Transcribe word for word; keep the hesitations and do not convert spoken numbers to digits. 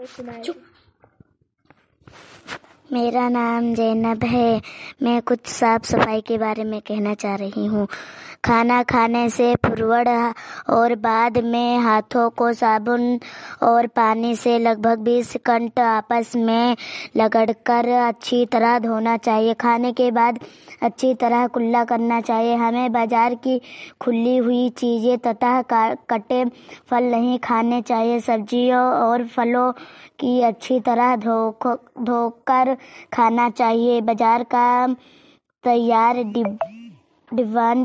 चुप। मेरा नाम जैनब है। मैं कुछ साफ सफाई के बारे में कहना चाह रही हूँ। खाना खाने से पूर्व और बाद में हाथों को साबुन और पानी से लगभग बीस सेकंड आपस में रगड़कर अच्छी तरह धोना चाहिए। खाने के बाद अच्छी तरह कुल्ला करना चाहिए। हमें बाजार की खुली हुई चीज़ें तथा कटे फल नहीं खाने चाहिए। सब्जियों और फलों की अच्छी तरह धो धोकर खाना चाहिए। बाजार का तैयार डिब्बा